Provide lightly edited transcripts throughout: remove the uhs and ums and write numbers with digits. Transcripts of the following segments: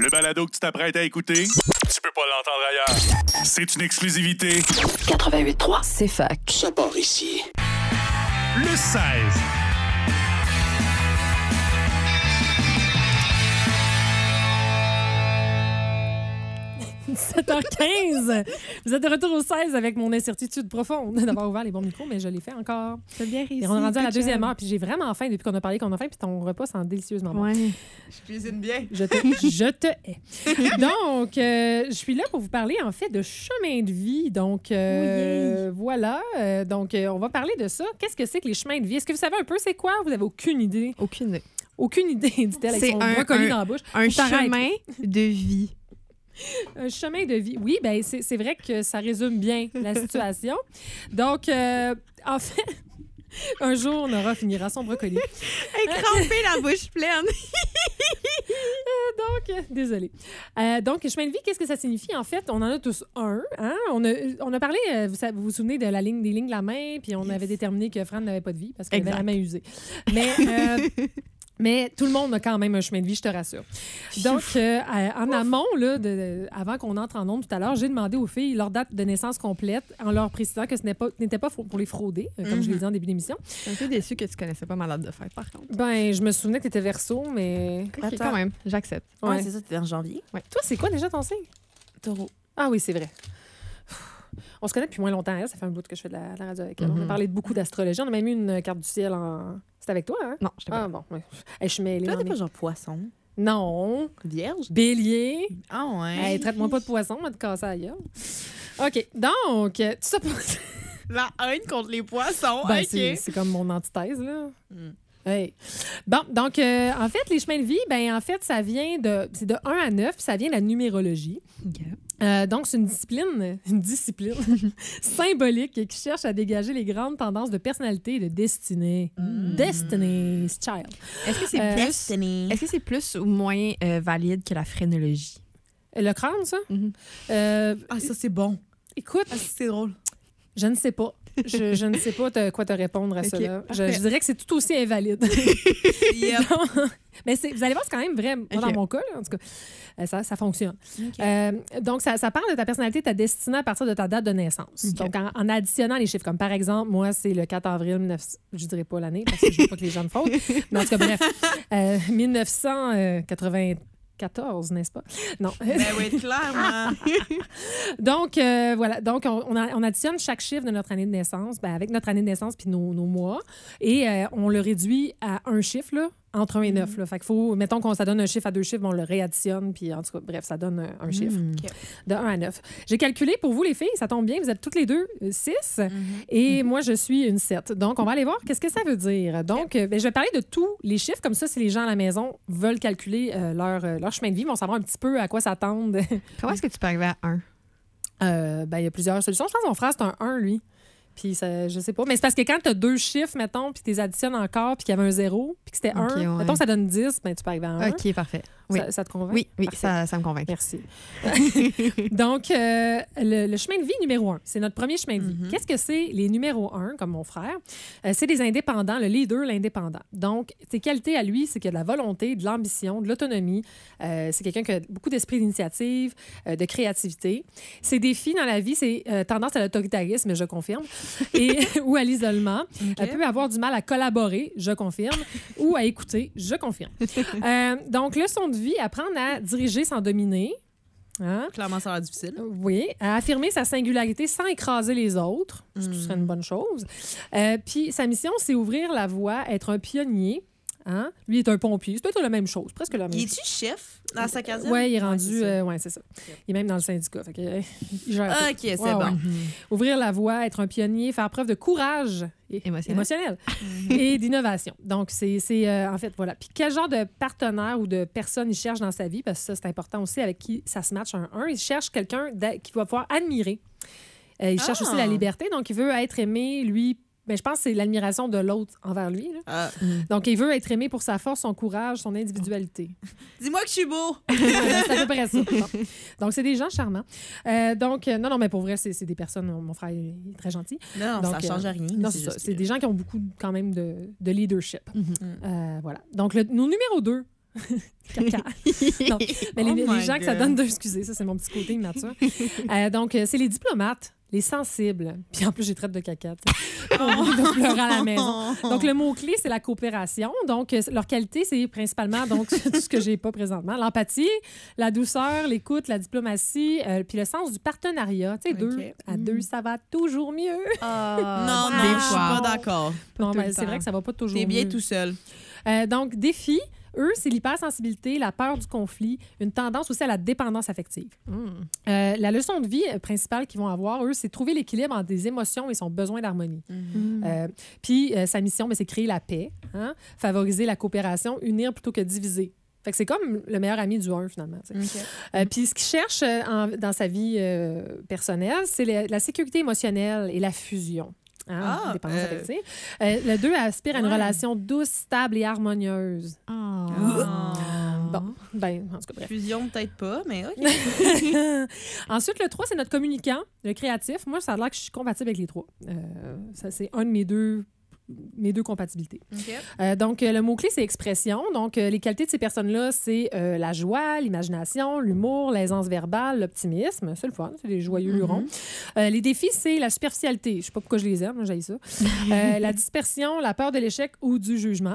Le balado que tu t'apprêtes à écouter, tu peux pas l'entendre ailleurs. C'est une exclusivité. 88.3, c'est fac. Ça part ici. Le 16. 17h15. Vous êtes de retour au 16 avec mon incertitude profonde d'avoir ouvert les bons micros, mais je l'ai fait encore. C'est bien réussi. Et on est rendu à la deuxième heure, puis j'ai vraiment faim depuis qu'on a parlé qu'on a faim, puis ton repas sent délicieusement bon. Ouais. Je cuisine bien. Je te hais. Donc, je suis là pour vous parler, en fait, de chemin de vie. Donc, voilà. Donc, on va parler de ça. Qu'est-ce que c'est que les chemins de vie? Est-ce que vous savez un peu c'est quoi? Vous n'avez aucune idée? Aucune idée. Aucune idée, dit-elle, avec C'est son brocoli dans la bouche. Un Faut t'arrêter. chemin de vie. Un chemin de vie. Oui, ben c'est vrai que ça résume bien la situation. Donc, en fait, un jour, Nora finira son brocoli. Crampée, la bouche pleine. Donc, désolée. Donc, chemin de vie, qu'est-ce que ça signifie? En fait, on en a tous un. Hein? On a parlé, vous vous souvenez de la ligne des lignes de la main, puis on avait déterminé que Fran n'avait pas de vie parce qu'elle avait la main usée. Mais tout le monde a quand même un chemin de vie, je te rassure. Donc, en amont, là, avant qu'on entre en ondes tout à l'heure, j'ai demandé aux filles leur date de naissance complète en leur précisant que ce n'était pas pour les frauder, comme je l'ai dit en début d'émission. Je suis un peu déçue que tu connaissais pas ma date de fête, par contre. Ben, je me souvenais que tu étais Verseau, mais... OK, quand même, j'accepte. Ouais, c'est ça, t'es en janvier. Ouais. Toi, c'est quoi déjà ton signe? Taureau. Ah oui, c'est vrai. On se connaît depuis moins longtemps. Ça fait un bout que je fais de la radio avec elle. On a parlé de beaucoup d'astrologie. On a même eu une carte du ciel en... C'était avec toi, hein? Non, je t'ai pas. Ah bon, ouais. Hey, je suis mêlée. Toi, dans t'es mes- pas genre poisson. Non. Vierge? Bélier. Ah ouais. Hey, traite-moi pas de poisson, on va te casser la gueule. OK, donc, tout ça pour... La haine contre les poissons. Ben, OK. c'est comme mon antithèse, là. Mm. Hey. Bon, donc, en fait, les chemins de vie, ben en fait, ça vient de... C'est de 1 à 9, puis ça vient de la numérologie. Donc, c'est une discipline symbolique qui cherche à dégager les grandes tendances de personnalité et de destinée. Destiny's Child. Est-ce que c'est plus... Destiny. Est-ce que c'est plus ou moins valide que la phrénologie? Le crâne, ça? Ah, ça, c'est bon. Écoute, Ah, c'est drôle. je ne sais pas. Je ne sais pas quoi te répondre à Ok, cela. Je parfait. dirais que c'est tout aussi invalide. Yep. Mais vous allez voir, c'est quand même vrai. Moi, Ok. dans mon cas, là, en tout cas, ça fonctionne. OK. Donc, ça parle de ta personnalité, de ta destinée à partir de ta date de naissance. Ok. Donc, en additionnant les chiffres, comme par exemple, moi, c'est le 4 avril 1900... Je dirais pas l'année, parce que je veux pas que les gens me fraudent. Mais en tout cas, bref, 1994, n'est-ce pas? Non. Ben oui, clairement. Donc, voilà. Donc, on additionne chaque chiffre de notre année de naissance, avec notre année de naissance puis nos mois, et on le réduit à un chiffre, là, entre 1 et 9. Là. Fait qu'il faut, mettons qu'on ça donne un chiffre à deux chiffres, on le réadditionne, puis en tout cas, bref, ça donne un chiffre de 1 à 9. J'ai calculé pour vous, les filles, ça tombe bien, vous êtes toutes les deux 6, et moi, je suis une 7. Donc, on va aller voir qu'est-ce que ça veut dire. Donc, je vais parler de tous les chiffres, comme ça, si les gens à la maison veulent calculer leur chemin de vie, ils vont savoir un petit peu à quoi s'attendre. Comment est-ce que tu peux arriver à 1? Il y a plusieurs solutions. Je pense que mon frère, c'est un 1, lui. Puis, ça, je sais pas. Mais c'est parce que quand tu as deux chiffres, mettons, puis tu les additionnes encore, puis qu'il y avait un 0, puis que c'était 1, ouais. mettons que ça donne 10, ben, tu peux arriver à 1. OK, parfait. Oui, Ça te convainc? oui, Parfait. ça me convainc. Merci. Donc, le chemin de vie numéro 1, c'est notre premier chemin de vie. Qu'est-ce que c'est les numéros 1, comme mon frère? C'est des indépendants, le leader, l'indépendant. Donc, ses qualités à lui, c'est qu'il a de la volonté, de l'ambition, de l'autonomie. C'est quelqu'un qui a beaucoup d'esprit d'initiative, de créativité. Ses défis dans la vie, c'est tendance à l'autoritarisme, je confirme, ou à l'isolement. Elle peut avoir du mal à collaborer, je confirme, ou à écouter, je confirme. Donc, leçon de vie, apprendre à diriger sans dominer. Hein? Clairement, ça a l'air difficile. Oui, à affirmer sa singularité sans écraser les autres, ce qui serait une bonne chose. Puis sa mission, c'est ouvrir la voie, être un pionnier. Hein? Lui est un pompier. C'est peut-être la même chose, presque la même Il chose. est-tu chef dans sa caserne? Oui, il est rendu... c'est ça. ouais, c'est ça. Il est même dans le syndicat. Fait que, il gère tout. OK, c'est Ouais, bon. ouais. Ouvrir la voie, être un pionnier, faire preuve de courage émotionnel et d'innovation. Donc, c'est en fait, voilà. Puis quel genre de partenaire ou de personne il cherche dans sa vie, parce que ça, c'est important aussi avec qui ça se matche un 1. Il cherche quelqu'un qui va pouvoir admirer. Il cherche aussi la liberté, donc il veut être aimé, lui. Mais je pense que c'est l'admiration de l'autre envers lui. Là. Donc, il veut être aimé pour sa force, son courage, son individualité. Dis-moi que je suis beau! C'est à peu près ça. Bon. Donc, c'est des gens charmants. Donc, non, mais pour vrai, c'est des personnes... Mon frère est très gentil. Non, Donc, ça change rien. Non, c'est ça. juste C'est que- des gens qui ont beaucoup, quand même, de leadership. Voilà. Donc, nos numéro 2, Caca. Non, mais Oh les my gens que ça God. donne excusez, ça, c'est mon petit côté immature. Donc, c'est les diplomates, les sensibles. Puis en plus, j'ai traite de caca. Tu sais. On va pleurer à la maison. Donc, le mot-clé, c'est la coopération. Donc, leur qualité, c'est principalement donc, tout ce que j'ai pas présentement. L'empathie, la douceur, l'écoute, la diplomatie, puis le sens du partenariat. Tu sais, deux OK. à deux, ça va toujours mieux. Non, des non, je suis fois. pas d'accord. Non, tout mais le c'est temps. vrai que ça va pas toujours T'es bien mieux. tout seul. Donc, défi, eux, c'est l'hypersensibilité, la peur du conflit, une tendance aussi à la dépendance affective. La leçon de vie principale qu'ils vont avoir, eux, c'est trouver l'équilibre entre des émotions et son besoin d'harmonie. Puis, sa mission, c'est créer la paix, hein, favoriser la coopération, unir plutôt que diviser. Fait que c'est comme le meilleur ami du 1, finalement. Tu sais. Puis ce qu'il cherche dans sa vie personnelle, c'est la sécurité émotionnelle et la fusion. Hein, dépendance affective. Le 2 aspire à une relation douce, stable et harmonieuse. Bon, ben, en tout cas, bref. Fusion, peut-être pas, mais OK. Ensuite, le 3, c'est notre communicant, le créatif. Moi, ça a l'air que je suis compatible avec les 3. Ça, c'est un de mes deux compatibilités. Donc, le mot-clé, c'est expression. Donc, les qualités de ces personnes-là, c'est la joie, l'imagination, l'humour, l'aisance verbale, l'optimisme. C'est le fun, c'est des joyeux lurons. Les défis, c'est la superficialité. Je sais pas pourquoi je les aime, moi, j'haïs ça. La dispersion, la peur de l'échec ou du jugement.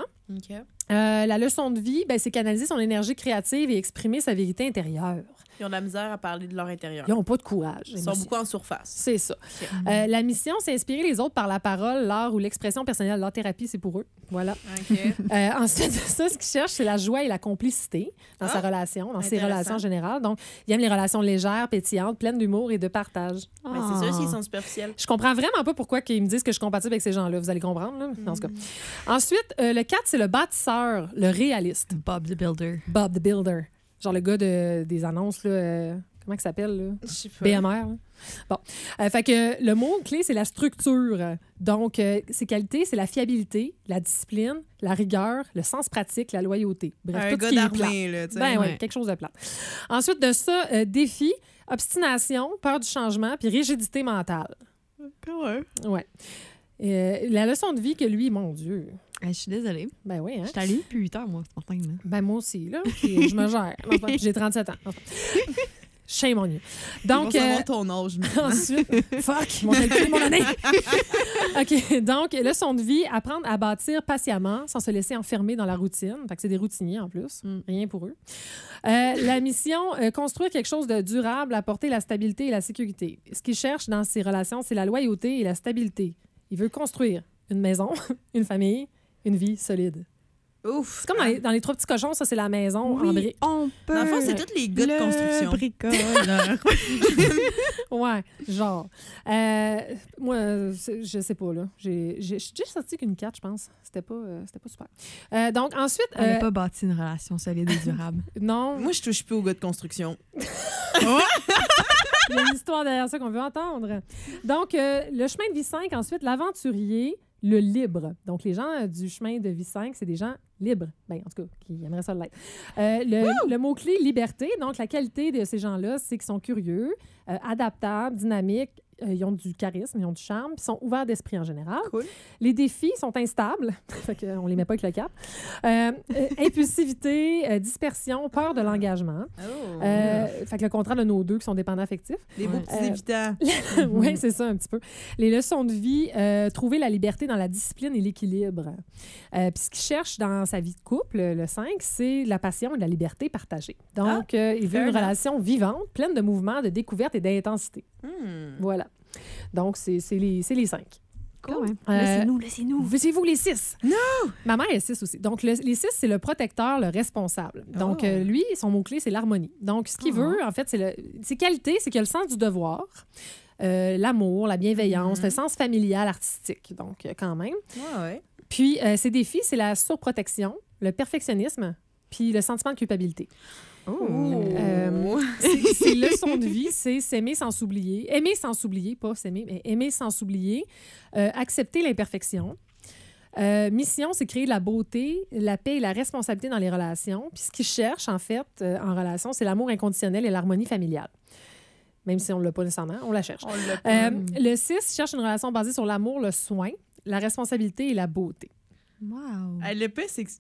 La leçon de vie, c'est canaliser son énergie créative et exprimer sa vérité intérieure. Ils ont de la misère à parler de leur intérieur. Ils n'ont pas de courage. Ils sont beaucoup en surface. C'est ça. La mission, c'est inspirer les autres par la parole, l'art ou l'expression personnelle. L'art thérapie, c'est pour eux. Voilà. Ensuite de ça, ce qu'ils cherchent, c'est la joie et la complicité dans sa relation, dans ses relations générales. Donc, ils aiment les relations légères, pétillantes, pleines d'humour et de partage. C'est sûr s'ils sont superficiels. Je comprends vraiment pas pourquoi ils me disent que je suis compatible avec ces gens-là. Vous allez comprendre, là, dans ce cas. Ensuite, le 4, c'est le bâtisseur, le réaliste. Bob the Builder. Bob the Builder. Genre le gars des annonces, là, comment il s'appelle? Là? Je sais pas. BMR. Là. Bon. Fait que le mot-clé, c'est la structure. Donc, ses qualités, c'est la fiabilité, la discipline, la rigueur, le sens pratique, la loyauté. Bref, Un tout gars ce qui est plat. d'armée, là, tu sais. Ben oui, Ouais. quelque chose de plat. Ensuite de ça, défi, obstination, peur du changement, puis rigidité mentale. Ouais. La leçon de vie que lui, mon Dieu. Je suis désolée. Ben oui, hein? Je suis allée depuis 8 heures, moi, ce matin. Là. Ben moi aussi, là. Puis je me gère. Enfin, puis j'ai 37 ans. Enfin. Shame on you. Donc, Ils vont savoir ton âge. maintenant. ensuite, fuck, ils m'ont calculé mon année. OK, donc, leçon de vie, apprendre à bâtir patiemment sans se laisser enfermer dans la routine. Fait que c'est des routiniers en plus, rien pour eux. La mission, construire quelque chose de durable, apporter la stabilité et la sécurité. Ce qu'ils cherchent dans ces relations, c'est la loyauté et la stabilité. Ils veulent construire une maison, une famille, une vie solide. Ouf. C'est comme dans les trois petits cochons, ça, c'est la maison en briques. on peut. Dans le fond, c'est tous les gars de construction. Bricoleur. Ouais, genre. Moi, je sais pas, là. J'ai déjà sorti qu'une 4, je pense. C'était pas super. Donc, ensuite... On n'a pas bâti une relation solide et durable. non, Moi, je touche plus aux gars de construction. il y a une histoire derrière ça qu'on veut entendre. Donc, le chemin de vie 5, ensuite, l'aventurier, le libre. Donc, les gens du chemin de vie 5, c'est des gens libres. Bien, en tout cas, qui aimeraient ça l'être. Le mot-clé, liberté. Donc, la qualité de ces gens-là, c'est qu'ils sont curieux, adaptables, dynamiques, ils ont du charisme, ils ont du charme, puis ils sont ouverts d'esprit en général. Cool. Les défis sont instables, fait qu'on les met pas avec le cap. Impulsivité, dispersion, peur de l'engagement. Fait que le contraire de nos deux qui sont dépendants affectifs. Des beaux petits évitants. Oui, c'est ça un petit peu. Les leçons de vie, trouver la liberté dans la discipline et l'équilibre. Puis ce qu'il cherche dans sa vie de couple, le 5, c'est la passion et la liberté partagée. Donc, il veut fair une enough. relation vivante, pleine de mouvements, de découverte et d'intensité. Voilà. Donc, c'est les 5. Cool. Laissez-nous. Laissez-nous. C'est vous les 6. Non! Ma mère est 6 aussi. Donc, les 6, c'est le protecteur, le responsable. Donc, lui, son mot-clé, c'est l'harmonie. Donc, ce qu'il veut, en fait, ses qualités, c'est qu'il a le sens du devoir, l'amour, la bienveillance, le sens familial, artistique. Donc, quand même. Ouais. Puis, ses défis, c'est la surprotection, le perfectionnisme, puis le sentiment de culpabilité. Ses leçons de vie, c'est s'aimer sans s'oublier. Aimer sans s'oublier, pas s'aimer, mais aimer sans s'oublier. Accepter l'imperfection. Mission, c'est créer de la beauté, la paix et la responsabilité dans les relations. Puis ce qu'ils cherchent, en fait, en relation, c'est l'amour inconditionnel et l'harmonie familiale. Même si on ne l'a pas nécessairement, on la cherche. Le 6 cherche une relation basée sur l'amour, le soin, la responsabilité et la beauté. Wow. Le pire, c'est que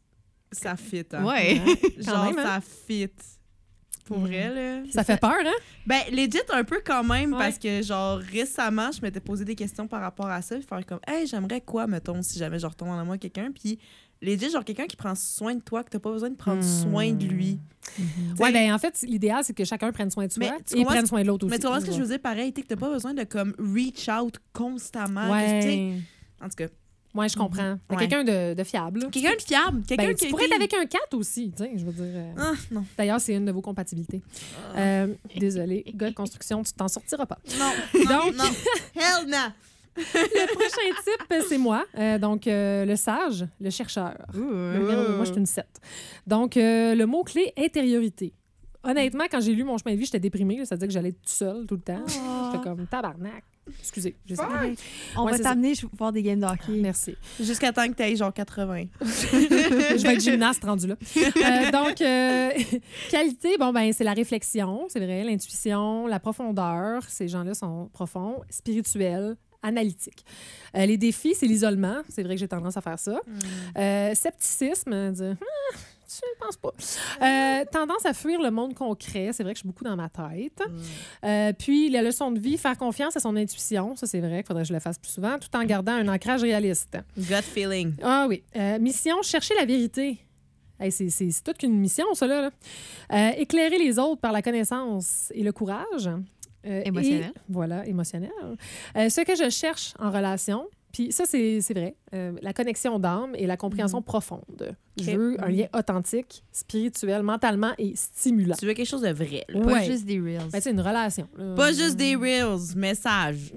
Ça fit, hein? Ouais. Genre, même, hein? ça fit. Pour vrai, là. Ça fait peur, hein? Ben, legit un peu quand même, Ouais. parce que, genre, récemment, je m'étais posé des questions par rapport à ça, puis faire comme, hey, j'aimerais quoi, mettons, si jamais je retombe en amour avec quelqu'un, puis legit, genre, quelqu'un qui prend soin de toi, que t'as pas besoin de prendre soin de lui. Ouais, ben en fait, l'idéal, c'est que chacun prenne soin de soi Mais tu et comprends prenne soin de l'autre aussi. Mais tu vois ce que je veux dire, pareil, tu que t'as pas besoin de, comme, reach out constamment. que, tu sais, Ouais. en tout cas, Ouais, je comprends. Ouais. Quelqu'un de fiable. là. quelqu'un de fiable, quelqu'un Ben, qui tu pourrais être avec un 4 aussi, tu sais, je veux dire. Ah, non. D'ailleurs, c'est une de vos compatibilités. Désolée, gars de construction, tu t'en sortiras pas. Non. Donc- non. Hell no. Le prochain type, c'est moi. Donc, le sage, le chercheur. Le numéro 2, moi, je suis une 7. Donc, le mot-clé, intériorité. Honnêtement, quand j'ai lu mon chemin de vie, j'étais déprimée. Ça veut dire que j'allais toute seule tout le temps. J'étais comme tabarnak. Excusez. On Ouais, va c'est t'amener voir des games de hockey. Merci. Jusqu'à temps que t'ailles genre 80. Je vais être gymnaste rendu là. Donc, qualité, bon, ben, c'est la réflexion, c'est vrai, l'intuition, la profondeur. Ces gens-là sont profonds, spirituels, analytiques. Les défis, c'est l'isolement. C'est vrai que j'ai tendance à faire ça. Scepticisme, dire je pense pas. Tendance à fuir le monde concret. C'est vrai que je suis beaucoup dans ma tête. Puis, la leçon de vie, faire confiance à son intuition. Ça, c'est vrai qu'il faudrait que je le fasse plus souvent, tout en gardant un ancrage réaliste. Gut feeling. Ah oui. Mission, chercher la vérité. Hey, c'est toute qu'une mission, ça, là. Éclairer les autres par la connaissance et le courage. Émotionnel. Voilà, émotionnel. Ce que je cherche en relation, puis ça, c'est vrai, la connexion d'âme et la compréhension profonde. Je veux un lien authentique, spirituel, mentalement et stimulant. Tu veux quelque chose de vrai, là. Pas Ouais. juste des reels. Ben, c'est une relation. là. Pas juste des reels, messages.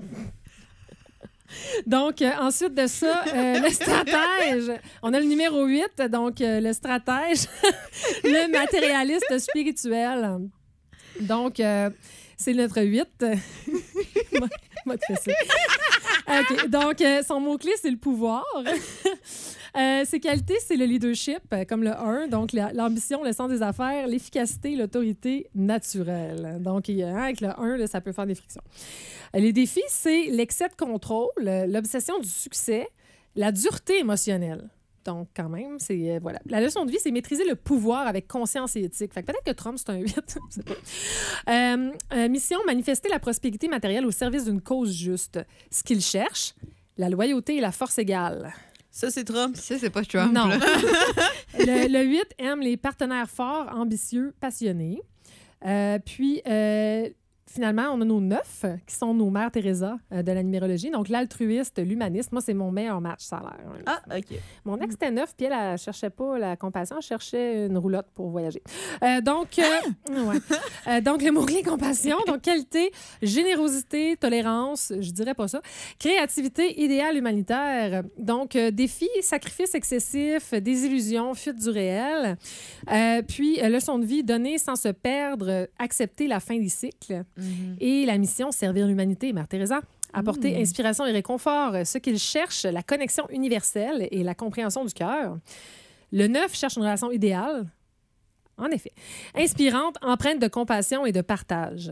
Donc, ensuite de ça, le stratège. On a le numéro 8, donc le stratège, le matérialiste spirituel. Donc, c'est notre 8. Moi, tu fais ça. OK. Donc, son mot-clé, c'est le pouvoir. Ses qualités, c'est le leadership, comme le 1. Donc, l'ambition, le sens des affaires, l'efficacité, l'autorité naturelle. Donc, avec le 1, là, ça peut faire des frictions. Les défis, c'est l'excès de contrôle, l'obsession du succès, la dureté émotionnelle. Donc, quand même, c'est... voilà. La leçon de vie, c'est maîtriser le pouvoir avec conscience et éthique. Fait que peut-être que Trump, c'est un 8. Je sais pas. Mission, manifester la prospérité matérielle au service d'une cause juste. Ce qu'il cherche, la loyauté et la force égale. Ça, c'est Trump. Ça, c'est pas Trump. Non. là. Le 8 aime les partenaires forts, ambitieux, passionnés. Puis, finalement, on a nos 9 qui sont nos mères Teresa de la numérologie. Donc, l'altruiste, l'humaniste. Moi, c'est mon meilleur match, ça a l'air. Ah, OK. Mon ex était 9, puis elle cherchait pas la compassion, elle cherchait une roulotte pour voyager. Donc, le mot-clé compassion, donc qualité, générosité, tolérance, je dirais pas ça. Créativité, idéal humanitaire. Donc, défi, sacrifice excessif, désillusion, fuite du réel. Puis, leçon de vie, donner sans se perdre, accepter la fin des cycles. Et la mission, servir l'humanité, Mère Teresa. Apporter inspiration et réconfort, ce qu'il cherche, la connexion universelle et la compréhension du cœur. Le 9 cherche une relation idéale. En effet. Inspirante, empreinte de compassion et de partage.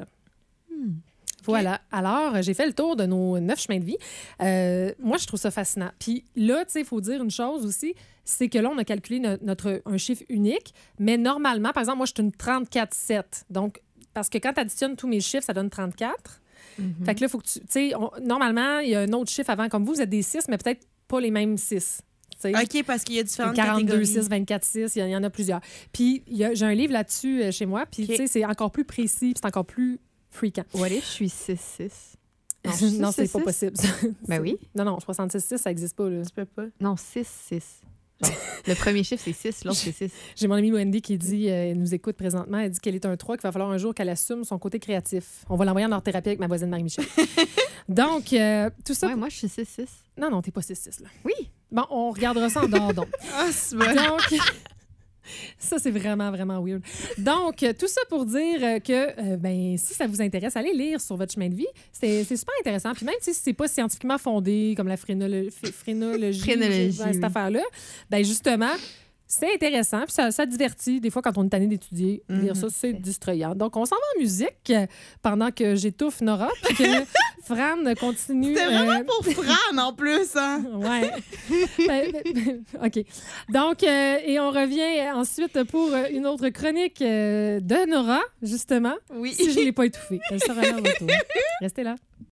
Voilà. Alors, j'ai fait le tour de nos 9 chemins de vie. Moi, je trouve ça fascinant. Puis là, tu sais, il faut dire une chose aussi, c'est que là, on a calculé un chiffre unique, mais normalement, par exemple, moi, je suis une 34-7. Donc, parce que quand tu additionnes tous mes chiffres, ça donne 34. Fait que là, il faut que tu... Tu sais, normalement, il y a un autre chiffre avant. Comme vous êtes des 6, mais peut-être pas les mêmes 6. OK, parce qu'il y a différentes 42, catégories. 6, 24, 6, il y en a plusieurs. Puis j'ai un livre là-dessus chez moi, puis OK. tu sais, c'est encore plus précis, puis c'est encore plus freakant. What if je suis 6-6? Non, c'est pas possible. ça. Ben oui. Non, 66, ça n'existe pas. Là. Tu peux pas. Non, 6-6. Genre, le premier chiffre, c'est 6, l'autre, c'est 6. J'ai mon amie Wendy qui dit, elle nous écoute présentement, elle dit qu'elle est un 3, qu'il va falloir un jour qu'elle assume son côté créatif. On va l'envoyer en art-thérapie avec ma voisine Marie-Michel. Donc, tout ça... Ouais, moi, je suis 6-6. Non, t'es pas 6-6, là. Oui. Bon, on regardera ça en dehors donc. Ah, c'est vrai. Donc, ça, c'est vraiment, vraiment weird. Donc, tout ça pour dire que, ben, si ça vous intéresse, allez lire sur votre chemin de vie. C'est super intéressant. Puis même si c'est pas scientifiquement fondé, comme la phrénologie, cette oui. affaire-là, ben justement, c'est intéressant. Puis ça divertit. Des fois, quand on est tanné d'étudier, lire ça, c'est distrayant. Donc, on s'en va en musique pendant que j'étouffe Nora, puis que Fran continue. C'était vraiment pour Fran, en plus, hein? Ouais. OK. Donc, et on revient ensuite pour une autre chronique de Nora, justement. Oui. Si je ne l'ai pas étouffée. Elle sera là au retour. Restez là.